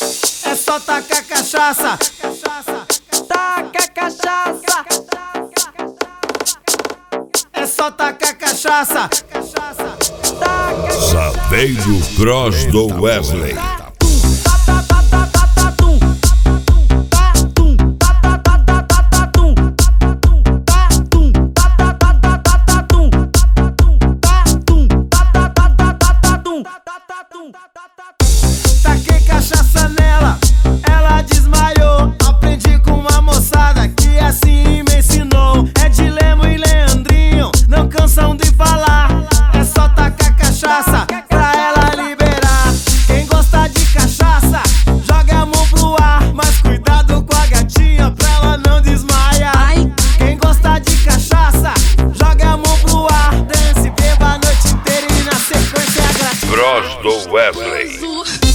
É só tacar cachaça. Taca cachaça. É só tacar cachaça. Zaveiro Cross do Wesley. Taquei cachaça nela, ela desmaiou. Aprendi com uma moçada que assim me ensinou. É de Lemo e Leandrinho, não cansam de falar. É só tacar cachaça pra ela liberar. Quem gosta de cachaça, joga a mão pro ar. Mas cuidado com a gatinha pra ela não desmaiar. Quem gosta de cachaça, joga a mão pro ar. Dance, beba a noite inteira e na sequência é grátis. Cross do Wesley.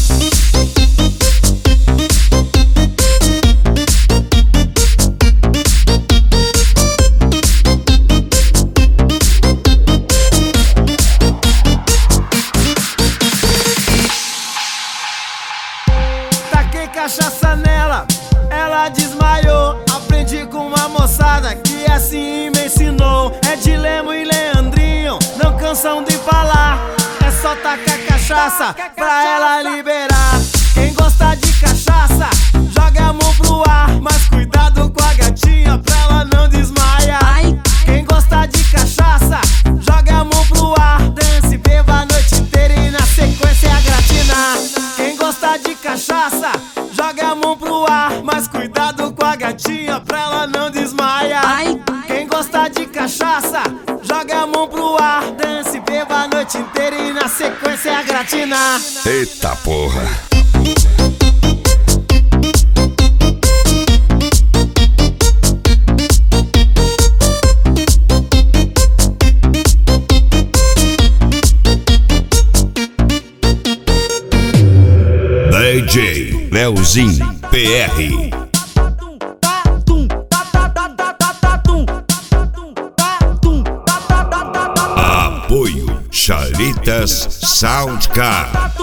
Taquei cachaça nela, ela desmaiou. Aprendi com uma moçada que assim me ensinou. É de Lemo e Leandrinho, não cansam de falar. É só tacar cachaça pra ela liberar. Quem gosta de cachaça, joga a mão pro ar. Mas cuidado com a gatinha pra ela não desmaiar. Quem gosta de cachaça, joga a mão pro ar. Dance, beba a noite inteira e na sequência é gratinar. Quem gosta de cachaça, joga a mão pro ar. Mas cuidado com a gatinha pra ela não desmaiar. Quem gosta de cachaça, joga a mão pro ar. Dance, beba a noite inteira e na sequência é gratinar. Eita porra. DJ Leozinho PR. Apoio Charitas Soundcar.